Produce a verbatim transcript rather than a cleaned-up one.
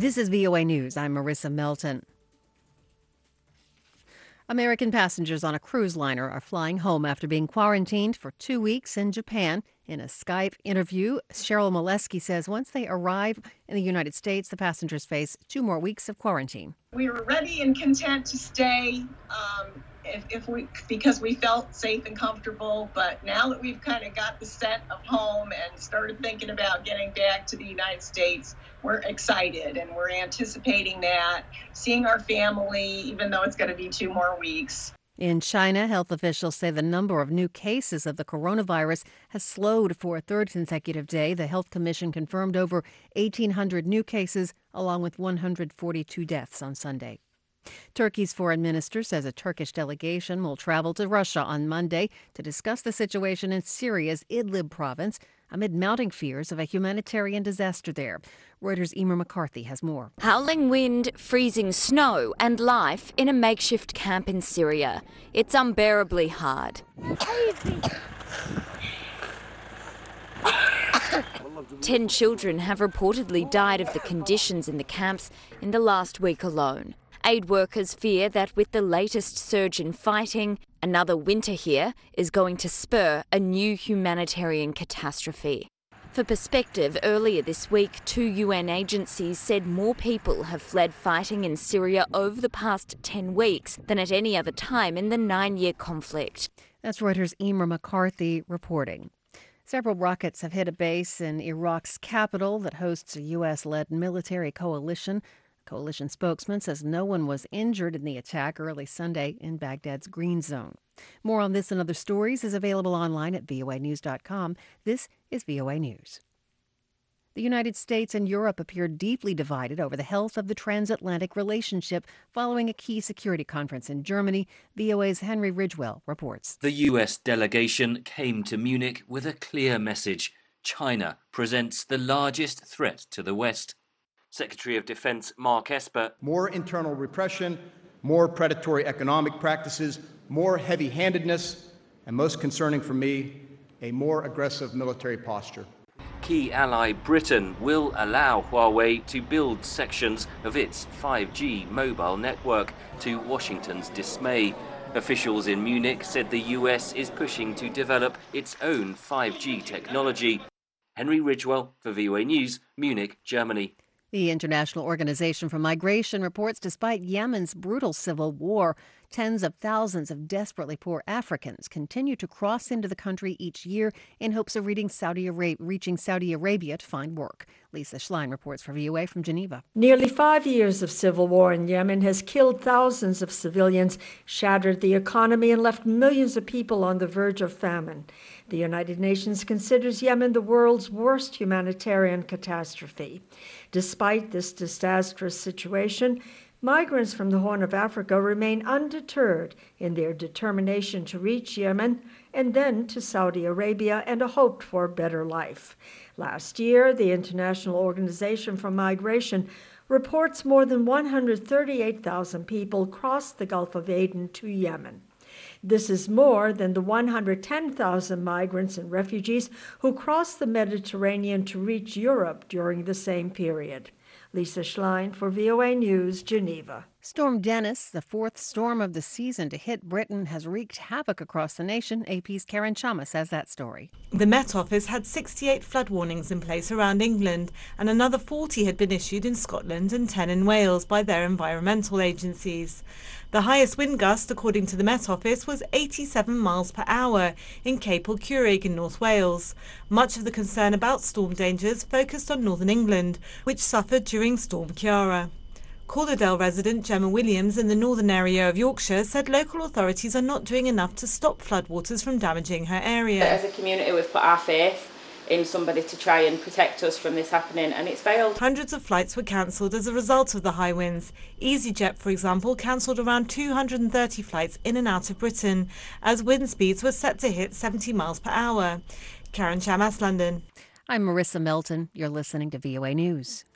This is V O A News. I'm Marissa Melton. American passengers on a cruise liner are flying home after being quarantined for two weeks in Japan. In a Skype interview, Cheryl Molesky says once they arrive in the United States, the passengers face two more weeks of quarantine. We were ready and content to stay um, if, if we because we felt safe and comfortable. But now that we've kind of got the set of home and started thinking about getting back to the United States, we're excited and we're anticipating that, seeing our family, even though it's going to be two more weeks. In China, health officials say the number of new cases of the coronavirus has slowed for a third consecutive day. The Health Commission confirmed over eighteen hundred new cases, along with one hundred forty-two deaths on Sunday. Turkey's foreign minister says a Turkish delegation will travel to Russia on Monday to discuss the situation in Syria's Idlib province amid mounting fears of a humanitarian disaster there. Reuters' Emer McCarthy has more. Howling wind, freezing snow, and life in a makeshift camp in Syria. It's unbearably hard. Ten children have reportedly died of the conditions in the camps in the last week alone. Aid workers fear that with the latest surge in fighting, another winter here is going to spur a new humanitarian catastrophe. For perspective, earlier this week, two U N agencies said more people have fled fighting in Syria over the past ten weeks than at any other time in the nine-year conflict. That's Reuters' Emer McCarthy reporting. Several rockets have hit a base in Iraq's capital that hosts a U S-led military coalition. Coalition spokesman says no one was injured in the attack early Sunday in Baghdad's Green Zone. More on this and other stories is available online at V O A news dot com. This is V O A News. The United States and Europe appear deeply divided over the health of the transatlantic relationship following a key security conference in Germany. V O A's Henry Ridgewell reports. The U S delegation came to Munich with a clear message. China presents the largest threat to the West. Secretary of Defense Mark Esper. More internal repression, more predatory economic practices, more heavy-handedness, and most concerning for me, a more aggressive military posture. Key ally Britain will allow Huawei to build sections of its five G mobile network, to Washington's dismay. Officials in Munich said the U S is pushing to develop its own five G technology. Henry Ridgewell for V O A News, Munich, Germany. The International Organization for Migration reports despite Yemen's brutal civil war, tens of thousands of desperately poor Africans continue to cross into the country each year in hopes of reaching Saudi Arabia, reaching Saudi Arabia to find work. Lisa Schlein reports for V O A from Geneva. Nearly five years of civil war in Yemen has killed thousands of civilians, shattered the economy, and left millions of people on the verge of famine. The United Nations considers Yemen the world's worst humanitarian catastrophe. Despite this disastrous situation, migrants from the Horn of Africa remain undeterred in their determination to reach Yemen and then to Saudi Arabia and a hoped-for better life. Last year, the International Organization for Migration reports more than one hundred thirty-eight thousand people crossed the Gulf of Aden to Yemen. This is more than the one hundred ten thousand migrants and refugees who crossed the Mediterranean to reach Europe during the same period. Lisa Schlein for V O A News, Geneva. Storm Dennis, the fourth storm of the season to hit Britain, has wreaked havoc across the nation. A P's Karen Chamas has that story. The Met Office had sixty-eight flood warnings in place around England, and another forty had been issued in Scotland and ten in Wales by their environmental agencies. The highest wind gust, according to the Met Office, was eighty-seven miles per hour in Capel Curig in North Wales. Much of the concern about storm dangers focused on northern England, which suffered during Storm Ciara. Calderdale resident Gemma Williams in the northern area of Yorkshire said local authorities are not doing enough to stop floodwaters from damaging her area. As a community, we've put our faith in somebody to try and protect us from this happening, and it's failed. Hundreds of flights were cancelled as a result of the high winds. EasyJet, for example, cancelled around two hundred thirty flights in and out of Britain, as wind speeds were set to hit seventy miles per hour. Karen Chamas, London. I'm Marissa Melton. You're listening to V O A News.